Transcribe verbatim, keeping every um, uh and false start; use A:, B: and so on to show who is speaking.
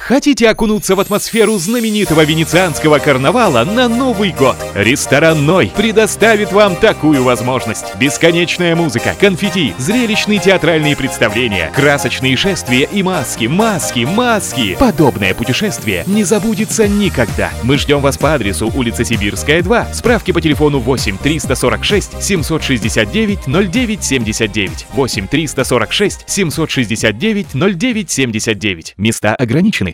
A: Хотите окунуться в атмосферу знаменитого венецианского карнавала на Новый год? Ресторан «Ной» предоставит вам такую возможность. Бесконечная музыка, конфетти, зрелищные театральные представления, красочные шествия и маски, маски, маски. Подобное путешествие не забудется никогда. Мы ждем вас по адресу улица Сибирская, два. Справки по телефону восемь триста сорок шесть семьсот шестьдесят девять ноль девять семьдесят девять. восемь триста сорок шесть семьсот шестьдесят девять ноль девять семьдесят девять. Места ограничены.